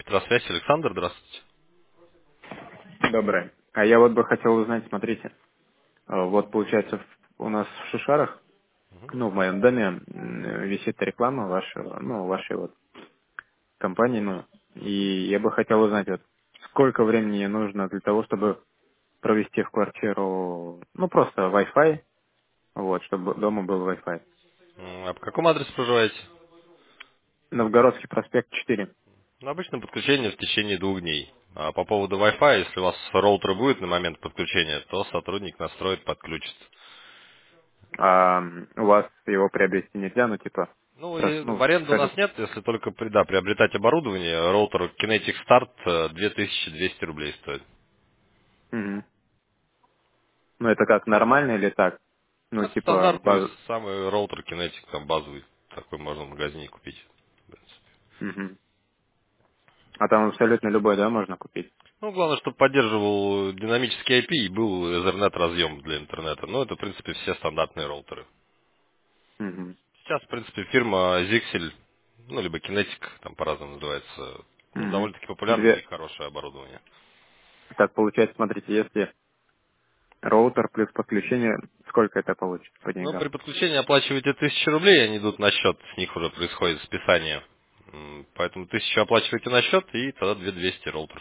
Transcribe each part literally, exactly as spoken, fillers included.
Электросвязь, Александр, здравствуйте. Доброе. А я вот бы хотел узнать, смотрите, э, вот получается в- у нас в Шишарах, ну, в моем доме м, висит реклама вашего, ну, вашей вот компании, ну, и я бы хотел узнать, вот, сколько времени нужно для того, чтобы провести в квартиру, ну, просто Wi-Fi, вот, чтобы дома был Wi-Fi. М, А по какому адресу проживаете? Новгородский проспект четыре. Ну, обычно подключение в течение двух дней. А по поводу Wi-Fi, если у вас роутер будет на момент подключения, то сотрудник настроит, подключит. А м, у вас его приобрести нельзя, ну, типа, Ну, прос- и в ну, аренду у скажем, нас нет, если только при- да, приобретать оборудование. Роутер Kinetic Start э, две тысячи двести рублей стоит. мгм. Ну, это как, нормально или так? Ну, Ну, это типа, стандартный баз... самый роутер Kinetic, там базовый. Такой можно в магазине купить. В принципе. Мгм. А там абсолютно любой, да, можно купить? Ну, главное, чтобы поддерживал динамический ай пи и был Ethernet разъем для интернета. Ну, это, в принципе, все стандартные роутеры. Мгм. Сейчас, в принципе, фирма Zixel, ну, либо Kinetic, там по-разному называется, ну, Мгм. довольно-таки популярно, у Две. них хорошее оборудование. Так получается, смотрите, если роутер плюс подключение, сколько это получится по Но деньгам? при подключении оплачиваете тысячу рублей, они идут на счет, с них уже происходит списание. М, Поэтому тысячу оплачиваете на счет, и тогда две тысячи двести роутер.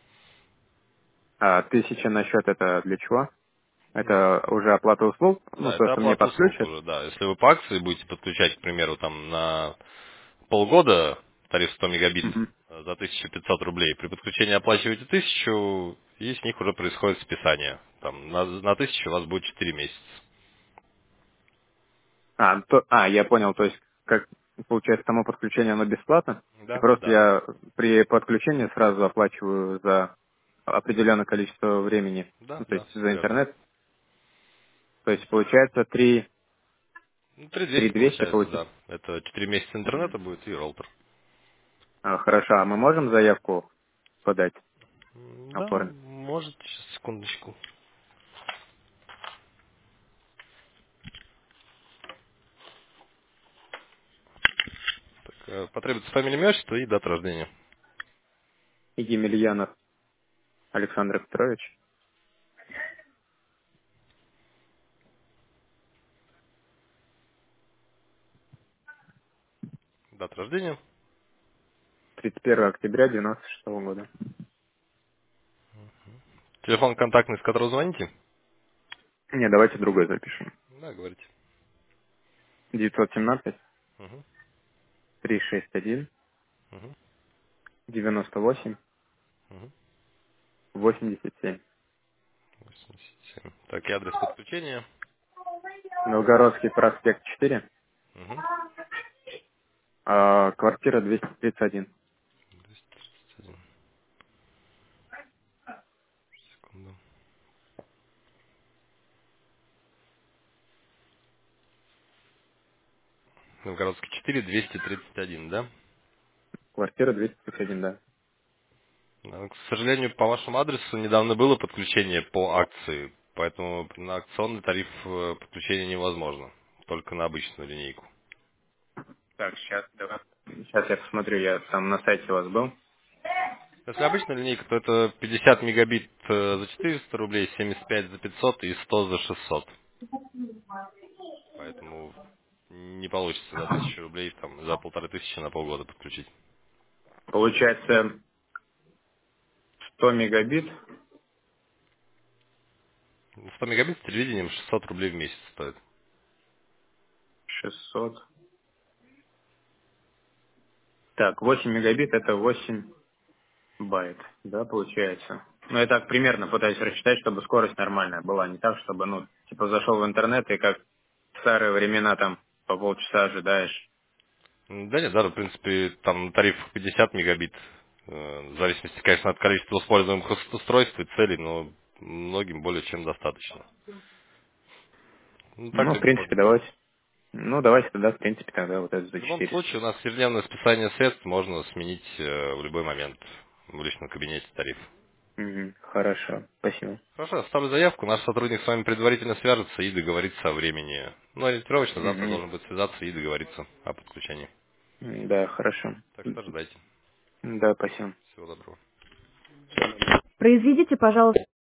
А тысяча на счет это для чего? Ну, Это уже оплата услуг? Ну, да, то, это что мне оплата услуг подключат? уже, да. Если вы по акции будете подключать, к примеру, там на полгода тариф сто мегабит Мгм. э, за тысячу пятьсот рублей. При подключении оплачиваете тысячу, и с них уже происходит списание. Там на, на тысячу у вас будет четыре месяца. А, то, а, я понял, то есть, как получается, само подключение, оно бесплатно? И Да, просто да, я при подключении сразу оплачиваю за определенное количество времени, да, ну, то да, есть все за верно. интернет. То есть получается три, Ну, три три двести двести получается, получится. да. Это четыре месяца интернета будет и роутер. А, хорошо, а мы можем заявку подать, М, Да, оформить? может, сейчас, секундочку. Так, э, потребуется фамилия, имя, отчество и дата рождения. Емельянов Александр Петрович, Дата рождения. тридцать первого октября девяносто шестого года. Телефон контактный, с которого звоните. Не, давайте другой запишем. Да, говорите. девятьсот семнадцать Угу, триста шестьдесят один угу, девяносто восемь угу. восемьдесят семь. восемьдесят семь. Так, и адрес подключения. Новгородский проспект четыре, Угу. а, квартира двести тридцать один. двести тридцать один. Секунду. Новгородский четыре, двести тридцать один, да? Квартира двести тридцать один, да. А, К сожалению, по вашему адресу недавно было подключение по акции, поэтому на акционный тариф э, подключение невозможно, только на обычную линейку. Так, сейчас, давай. Сейчас я посмотрю, я там на сайте у вас был. Если обычная линейка, то это пятьдесят мегабит э, за четыреста рублей, семьдесят пять за пятьсот и сто за шестьсот. Поэтому не получится за тысячу рублей, там, за полторы тысячи на полгода подключить. Получается сто мегабит, сто мегабит с телевидением шестьсот рублей в месяц стоит. шестьсот. Так, восемь мегабит это восемь байт, да, получается. Ну, я так примерно пытаюсь рассчитать, чтобы скорость нормальная была, не так, чтобы, ну, типа зашел в интернет и как в старые времена там по полчаса ожидаешь. М, Да нет, даже, в принципе, там тариф пятьдесят мегабит. Э, В зависимости, конечно, от количества используемых ус- устройств и целей, но многим более чем достаточно. Ну, так Ну, в легко принципе, подключить. давайте. Ну, давайте тогда, в принципе, тогда вот это В за любом четыреста. случае, у нас ежедневное списание средств можно сменить э, в любой момент в личном кабинете тариф. Мгм, хорошо, спасибо. Хорошо, оставлю заявку. Наш сотрудник с вами предварительно свяжется и договорится о времени. Ну, ориентировочно завтра Мгм, должен будет связаться и договориться о подключении. м, да, хорошо. Так что ожидайте. Да, спасибо. Всего доброго. Всего доброго. Произведите, пожалуйста.